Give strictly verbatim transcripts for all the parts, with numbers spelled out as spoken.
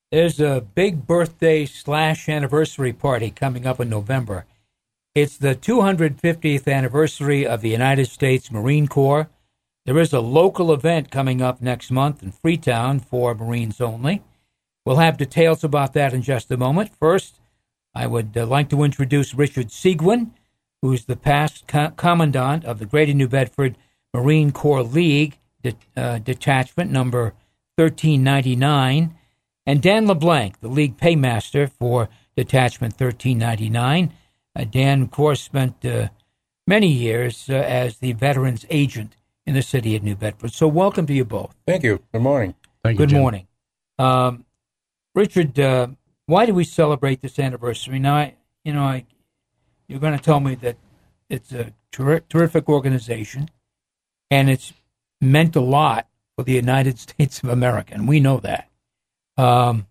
there's a big birthday slash anniversary party coming up in November. It's the two hundred fiftieth anniversary of the United States Marine Corps. There is a local event coming up next month in Freetown for Marines only. We'll have details about that in just a moment. First, I would uh, like to introduce Richard Seguin, who's the past co- commandant of the Greater New Bedford Marine Corps League de- uh, Detachment number thirteen ninety-nine, and Dan LeBlanc, the League Paymaster for Detachment thirteen ninety-nine. Uh, Dan, of course, spent uh, many years uh, as the veterans agent in the city of New Bedford. So welcome to you both. Thank you. Good morning. Thank you, Good Jim. morning. Um, Richard, uh, why do we celebrate this anniversary? Now, I, you know, I, you're going to tell me that it's a ter- terrific organization, and it's meant a lot for the United States of America, and we know that. Um,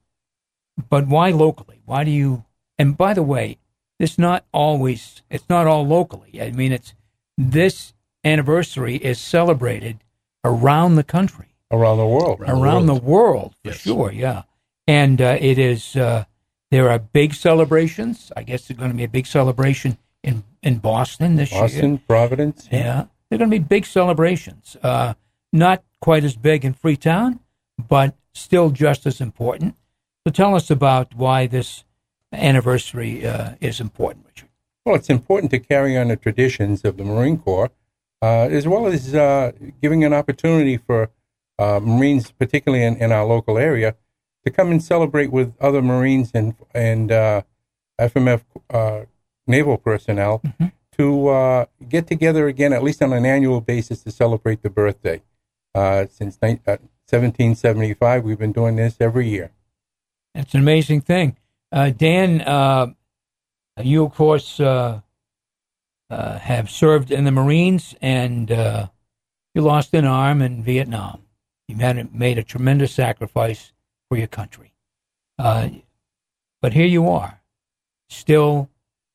but why locally? Why do you? And by the way, it's not always. It's not all locally. I mean, it's this anniversary is celebrated around the country, Around the world. around, around the world, the world for Yes. sure. Yeah, and uh, it is. Uh, there are big celebrations. I guess there's going to be a big celebration in in Boston this Boston, year. Providence. Yeah, there are going to be big celebrations. Uh, not quite as big in Freetown, but still just as important. So tell us about why this anniversary uh, is important, Richard. Well, it's important to carry on the traditions of the Marine Corps, uh, as well as uh, giving an opportunity for uh, Marines, particularly in, in our local area, to come and celebrate with other Marines and and uh, F M F uh, naval personnel Mm-hmm. to uh, get together again, at least on an annual basis, to celebrate the birthday. Uh, since ni- uh, seventeen seventy-five, we've been doing this every year. It's an amazing thing. Uh, Dan, uh, you, of course, uh, uh, have served in the Marines, and uh, you lost an arm in Vietnam. You had made a tremendous sacrifice for your country. Uh, but here you are, still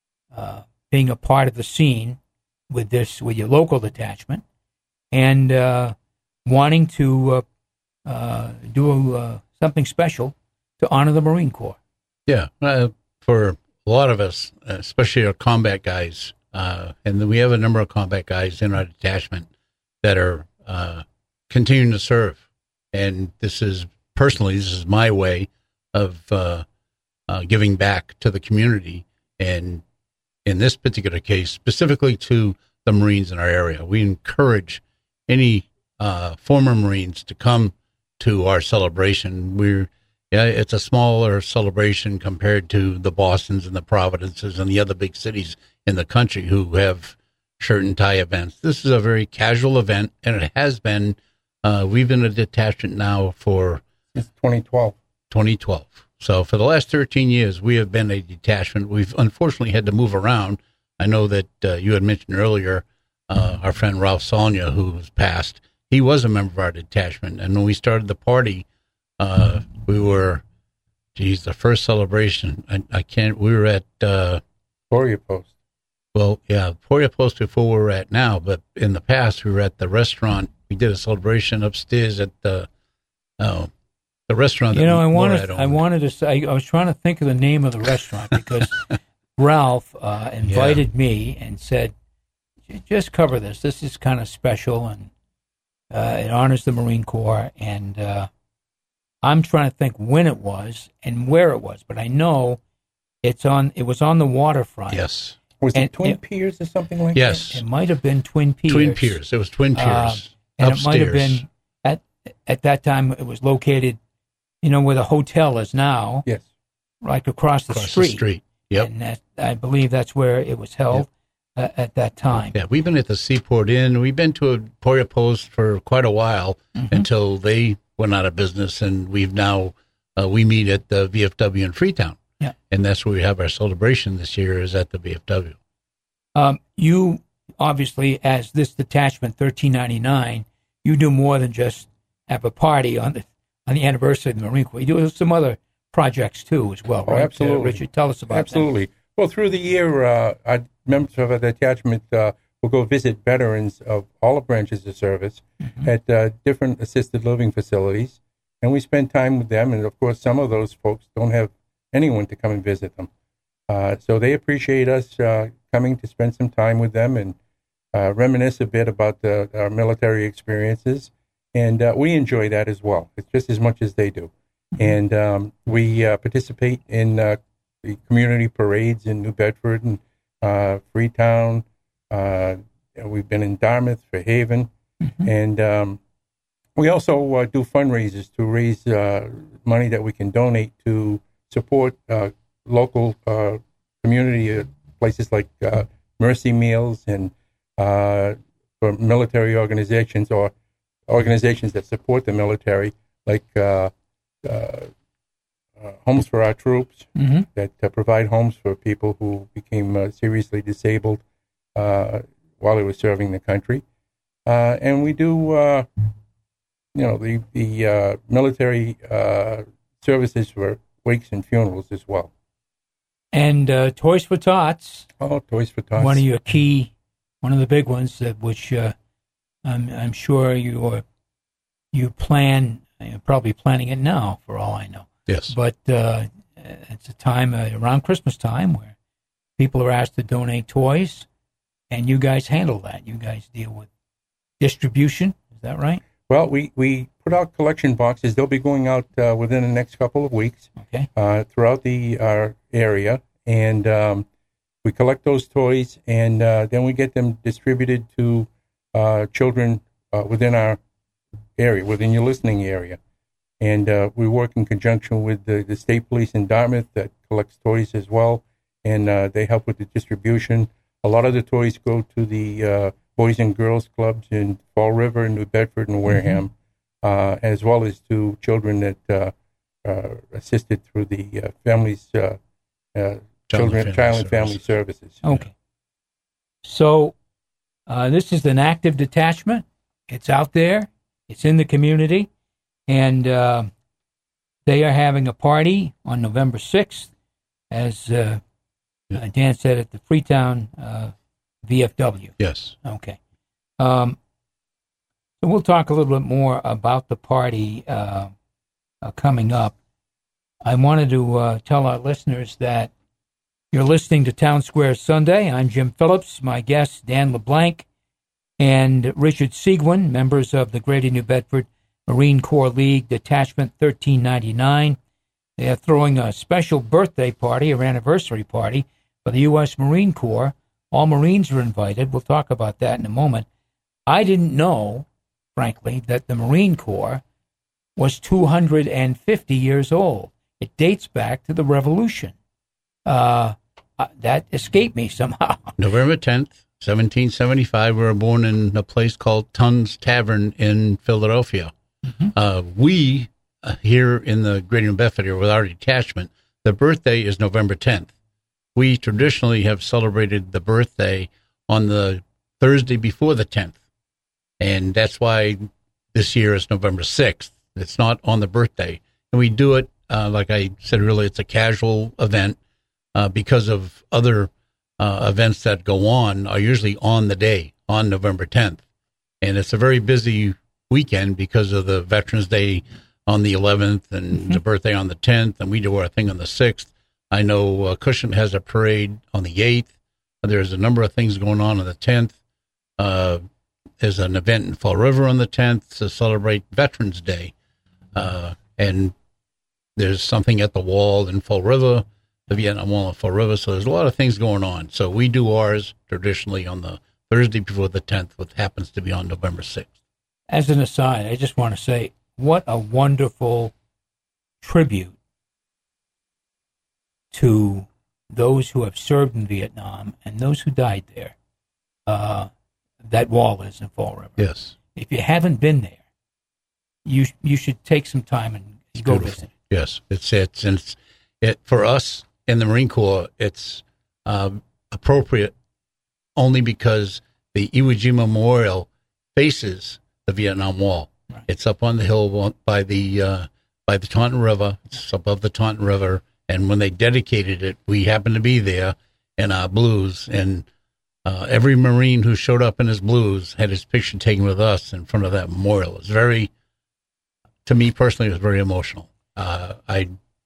uh, being a part of the scene with this, with your local detachment, and uh, wanting to uh, uh, do uh, something special to honor the Marine Corps. Yeah, uh, for a lot of us, especially our combat guys, uh, and then we have a number of combat guys in our detachment that are uh, continuing to serve. And this is, personally, this is my way of uh, uh, giving back to the community. And in this particular case, specifically to the Marines in our area, we encourage any uh, former Marines to come to our celebration. We're Yeah, it's a smaller celebration compared to the Bostons and the Providences and the other big cities in the country who have shirt and tie events. This is a very casual event, and it has been. Uh, we've been a detachment now for Since twenty twelve. twenty twelve. So for the last thirteen years, we have been a detachment. We've unfortunately had to move around. I know that uh, you had mentioned earlier uh, our friend Ralph Solnia, who was passed. He was a member of our detachment, and when we started the party, Uh, we were, geez, the first celebration. I, I can't. We were at, uh, Gloria Post. well, yeah, Poria Post before we're at now. But in the past, we were at the restaurant. We did a celebration upstairs at the, oh, the restaurant. You that know, I Laura wanted, had I owned. wanted to say, I was trying to think of the name of the restaurant because Ralph uh, invited me and said, just cover this. This is kind of special, and uh, it honors the Marine Corps. And uh, I'm trying to think when it was and where it was, but I know it's on. It was on the waterfront. Yes. Was And it Twin it- Piers or something like Yes. It might have been Twin Piers. Twin Piers. It was Twin Uh, Piers. and upstairs. it might have been at at that time. It was located, you know, where the hotel is now, that? Yes. like across the across street. the street. Yep. And that, I believe that's where it was held uh, at that time. Yeah, we've been at the Seaport Inn. We've been to a Poria Post for quite a while Mm-hmm. until they went out of business, and we've now uh, we meet at the V F W in Freetown. Yeah. And that's where we have our celebration this year, is at the V F W. Um, you, obviously, as this detachment, thirteen ninety-nine, you do more than just have a party on the on the anniversary of the Marine Corps. You do some other projects, too, as well, Oh, right? absolutely. Uh, Richard, tell us about Absolutely. Well, through the year, uh, our members of our detachment uh, will go visit veterans of all the branches of service Mhm. at uh, different assisted living facilities. and we spend time with them. And of course, some of those folks don't have anyone to come and visit them. Uh, so they appreciate us uh, coming to spend some time with them and uh, reminisce a bit about the, our military experiences. And uh, we enjoy that as well. It's just as much as they do. And um, we uh, participate in uh, the community parades in New Bedford and uh, Freetown. Uh, we've been in Dartmouth, Fairhaven. Mm-hmm. And um, we also uh, do fundraisers to raise uh, money that we can donate to support uh, local uh, community uh, places like uh, Mercy Meals and uh, for military organizations or organizations that support the military, like uh, uh, uh, Homes for Our Troops, mm-hmm. that uh, provide homes for people who became uh, seriously disabled uh, while they were serving the country. Uh, and we do, uh, you know, the, the uh, military uh, services for wakes and funerals as well. And uh, Toys for Tots. Oh, Toys for Tots. One of your key, one of the big ones, that which uh, I'm, I'm sure you are, you plan, you're probably planning it now, for all I know. Yes. But uh, it's a time uh, around Christmas time where people are asked to donate toys, and you guys handle that. You guys deal with distribution. Is that right? Well, we, we put out collection boxes. They'll be going out uh, within the next couple of weeks. Okay. Uh, throughout the our area, and um, we collect those toys, and uh, then we get them distributed to uh, children uh, within our area, within your listening area. And uh, we work in conjunction with the, the state police in Dartmouth that collects toys as well, and uh, they help with the distribution. A lot of the toys go to the uh, Boys and Girls Clubs in Fall River, New Bedford, and Wareham, mm-hmm. uh, as well as to children that uh, uh, assisted through the uh, families, uh, uh, children, family child and family services. Okay. So uh, this is an active detachment. It's out there. It's in the community. And uh, they are having a party on November sixth, as uh, yeah. Dan said, at the Freetown uh, V F W. Yes. Okay. Um, so we'll talk a little bit more about the party uh, uh, coming up. I wanted to uh, tell our listeners that you're listening to Town Square Sunday. I'm Jim Phillips. My guests, Dan LeBlanc and Richard Seguin, members of the Greater New Bedford Marine Corps League Detachment thirteen ninety-nine. They are throwing a special birthday party or anniversary party for the U S Marine Corps. All Marines are invited. We'll talk about that in a moment. I didn't know, frankly, that the Marine Corps was two hundred fifty years old. It dates back to the Revolution. Uh, uh, that escaped me somehow. November tenth, seventeen seventy-five, we were born in a place called Tunn's Tavern in Philadelphia. Mm-hmm. Uh, we, uh, here in the Greater New Bedford area with our detachment, the birthday is November tenth. We traditionally have celebrated the birthday on the Thursday before the tenth. And that's why this year is November sixth. It's not on the birthday. And we do it, uh, like I said earlier, it's a casual event uh, because of other uh, events that go on are usually on the day, on November tenth. And it's a very busy weekend because of the Veterans Day on the eleventh and mm-hmm. the birthday on the tenth, and we do our thing on the sixth. I know uh, Cushman has a parade on the eighth. There's a number of things going on on the tenth. Uh, there's an event in Fall River on the tenth to celebrate Veterans Day. Uh, and there's something at the wall in Fall River, the Vietnam Wall in Fall River. So there's a lot of things going on. So we do ours traditionally on the Thursday before the tenth, which happens to be on November sixth. As an aside, I just want to say what a wonderful tribute to those who have served in Vietnam and those who died there. Uh, that wall is in Fall River. Yes. If you haven't been there, you you should take some time and it's go beautiful. visit. Yes, it's it's and it's it for us in the Marine Corps. It's uh, appropriate only because the Iwo Jima Memorial faces the Vietnam Wall. Right. It's up on the hill by the uh, by the Taunton River. It's above the Taunton River. And when they dedicated it, we happened to be there in our blues. And uh, every Marine who showed up in his blues had his picture taken with us in front of that memorial. It's very, to me personally, it was very emotional. Uh, I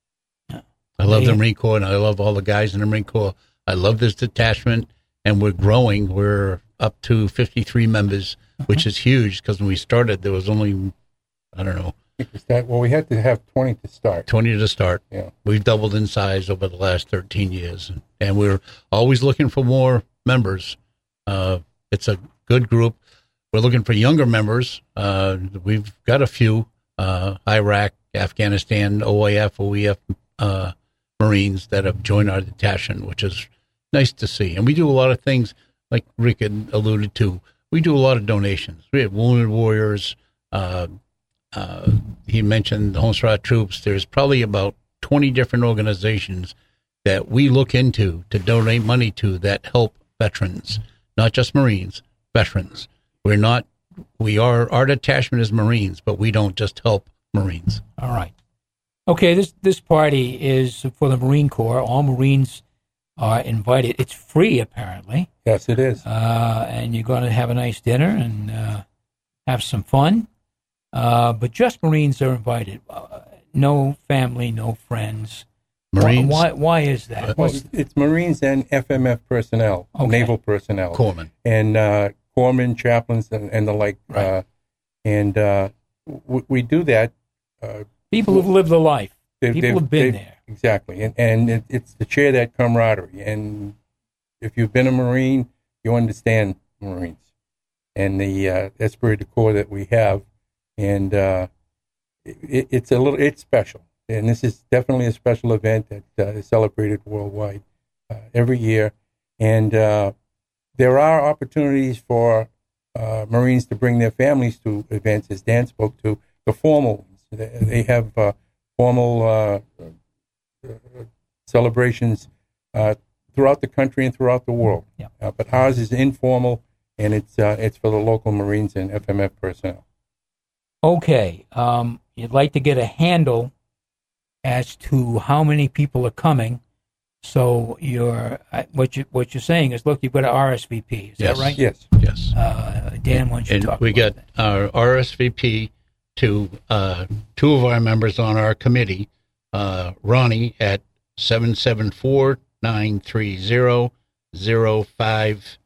I love the Marine Corps, and I love all the guys in the Marine Corps. I love this detachment, and we're growing. We're up to fifty-three members, which is huge because when we started, there was only, I don't know, That, well, we had to have twenty to start. twenty to start. Yeah. We've doubled in size over the last thirteen years, and, and we're always looking for more members. Uh, it's a good group. We're looking for younger members. Uh, we've got a few, uh, Iraq, Afghanistan, O A F, O E F uh, Marines that have joined our detachment, which is nice to see. And we do a lot of things, like Rick had alluded to. We do a lot of donations. We have Wounded Warriors, uh, Uh, he mentioned the Homestar Troops. There's probably about twenty different organizations that we look into to donate money to that help veterans, not just Marines, veterans. We're not, we are, our detachment is Marines, but we don't just help Marines. All right. Okay, this, this party is for the Marine Corps. All Marines are invited. It's free, apparently. Yes, it is. Uh, and you're going to have a nice dinner and uh, have some fun. Uh, but just Marines are invited. Uh, no family, no friends. Marines. Why? Why is that? Well, it's Marines and F M F personnel, Okay. naval personnel, Corpsmen. and uh, corpsmen, chaplains, and, and the like. Right. Uh, and uh, we, we do that. Uh, People who've lived the life. they- People they've- have been they've- there. Exactly, and and it, it's to share that camaraderie. And if you've been a Marine, you understand Marines and the uh, esprit de corps that we have. And uh, it, it's a little, it's special, and this is definitely a special event that uh, is celebrated worldwide uh, every year. And uh, there are opportunities for uh, Marines to bring their families to events, as Dan spoke to, the formal ones. They, they have uh, formal uh, uh, celebrations uh, throughout the country and throughout the world. Yeah. Uh, but ours is informal, and it's uh, it's for the local Marines and F M F personnel. Okay, um, you'd like to get a handle as to how many people are coming. So you're uh, what you what you're saying is, look, you've got an R S V P. Is Yes. that right? Yes. Yes. Uh, Dan, why don't you And talk we about got that? our R S V P to uh, two of our members on our committee, uh, Ronnie at seven seven four, nine three zero, zero five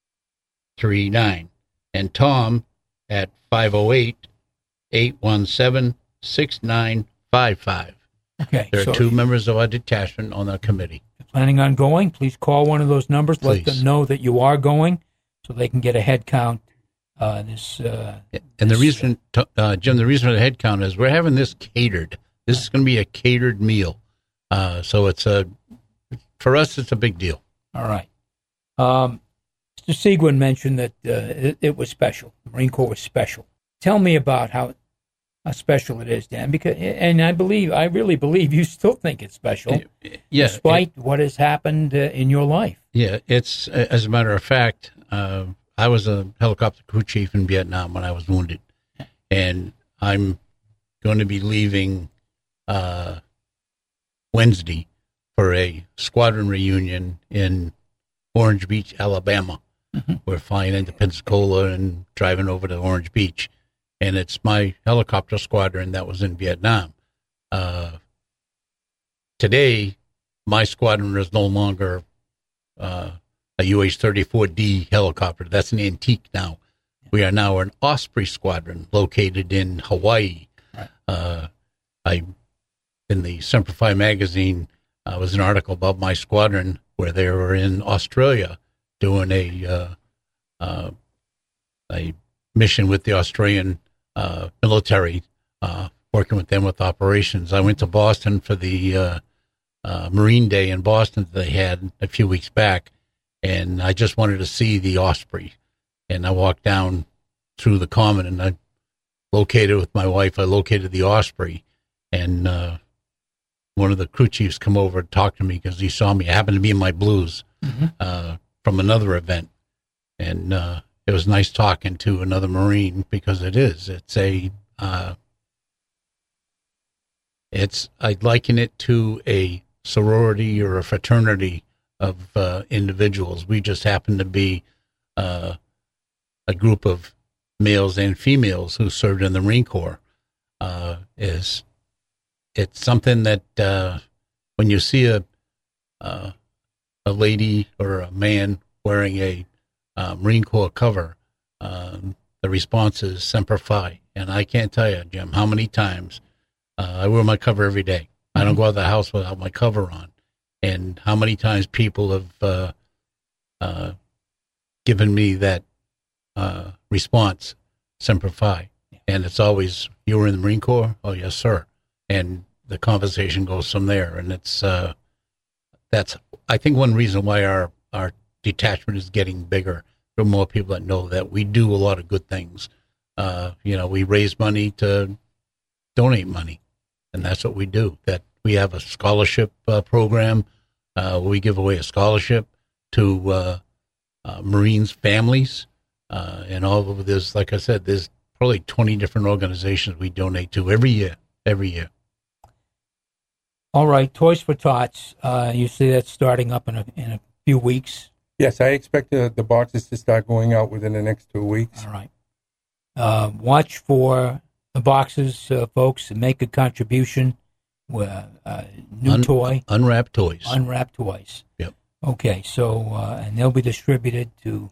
three nine, and Tom at five oh eight, eight one seven, six nine five five. Okay, There are so two members of our detachment on the committee. if you're planning on going, please call one of those numbers. Let Please. them know that you are going so they can get a head count. Uh, this uh, And the Yes. reason, to- uh, Jim, the reason for the head count is we're having this catered. This is going to be a catered meal. Uh, so it's a, for us, it's a big deal. all right. Um, Mister Seguin mentioned that uh, it, it was special. The Marine Corps was special. Tell me about how, how special it is, Dan. Because, and I believe, I really believe you still think it's special, Yeah. despite what has happened uh, in your life. Yeah, it's, as a matter of fact, uh, I was a helicopter crew chief in Vietnam when I was wounded. And I'm going to be leaving uh, Wednesday for a squadron reunion in Orange Beach, Alabama. Mhm. We're flying into Pensacola and driving over to Orange Beach. And it's my helicopter squadron that was in Vietnam. Uh, today, my squadron is no longer uh, a U H thirty-four D helicopter. That's an antique now. We are now an Osprey squadron located in Hawaii. Right. Uh, I, in the Semper Fi magazine, uh, was an article about my squadron where they were in Australia doing a uh, uh, a mission with the Australian uh, military, uh, working with them with operations. I went to Boston for the uh, uh, Marine Day in Boston that they had a few weeks back, and I just wanted to see the Osprey. And I walked down through the common, and I located with my wife. I located the Osprey, and uh, one of the crew chiefs come over and talked to me because he saw me. I happened to be in my blues Mm-hmm. uh, from another event, and uh, it was nice talking to another Marine because it is. It's a. Uh, it's I liken it to a sorority or a fraternity of uh, individuals. We just happen to be uh, a group of males and females who served in the Marine Corps. uh, is it's something that uh, when you see a uh, a lady or a man wearing a uh, Marine Corps cover, um, the response is Semper Fi. And I can't tell you, Jim, how many times uh, I wear my cover every day. I don't go out of the house without my cover on. And how many times people have uh, uh, given me that uh, response, Semper Fi. And it's always, you were in the Marine Corps? Oh, yes, sir. And the conversation goes from there. And it's, uh, that's, I think, one reason why our, our detachment is getting bigger. There are more people that know that we do a lot of good things. Uh, you know, we raise money to donate money. And that's what we do. That we have a scholarship uh, program. Uh, we give away a scholarship to uh, uh, Marines' families. Uh, and all of this, like I said, there's probably twenty different organizations we donate to every year, every year. All right, Toys for Tots. Uh, you see that starting up in a, in a few weeks. Yes, I expect the, the boxes to start going out within the next two weeks. All right. Uh, watch for the boxes, uh, folks, and make a contribution. Uh, uh, new Un- toy. Unwrapped toys. Unwrapped toys. Yep. Okay, so, uh, and they'll be distributed to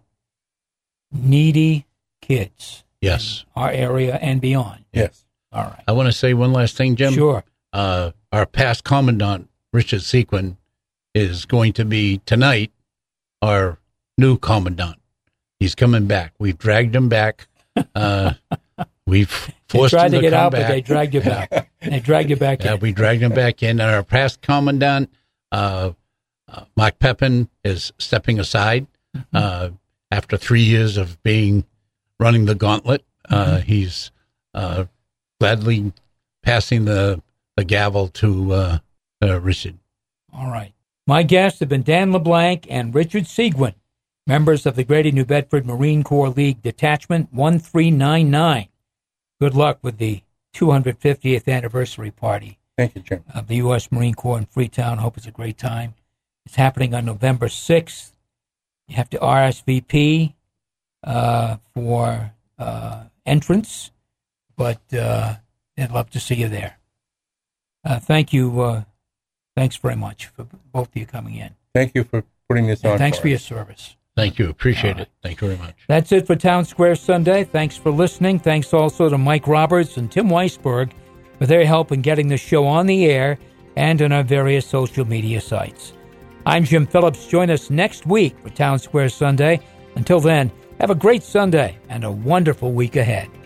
needy kids. Yes. In our area and beyond. Yes. All right. I want to say one last thing, Jim. Sure. Uh, our past commandant, Richard Sequin, is going to be tonight our new commandant. He's coming back. We've dragged him back. Uh, we've forced they tried him to, to get come out, back. but they dragged you back. They dragged you back Yeah, in. we dragged him back in. And our past commandant, uh, uh, Mark Pepin, is stepping aside Mm-hmm. uh, after three years of being running the gauntlet. Uh, Mm-hmm. he's uh, gladly passing the, the gavel to uh, uh, Richard. All right. My guests have been Dan LeBlanc and Richard Seguin, members of the Greater New Bedford Marine Corps League Detachment one three nine nine. Good luck with the two hundred fiftieth anniversary party Thank you, Jim. of the U S Marine Corps in Freetown. Hope it's a great time. It's happening on November sixth. You have to R S V P uh, for uh, entrance, but uh, I'd love to see you there. Uh, thank you. Uh, thanks very much for both of you coming in. Thank you for putting this And on. thanks for for your us. service. Thank you. Appreciate All right. it. Thank you very much. That's it for Town Square Sunday. Thanks for listening. Thanks also to Mike Roberts and Tim Weisberg for their help in getting the show on the air and on our various social media sites. I'm Jim Phillips. Join us next week for Town Square Sunday. Until then, have a great Sunday and a wonderful week ahead.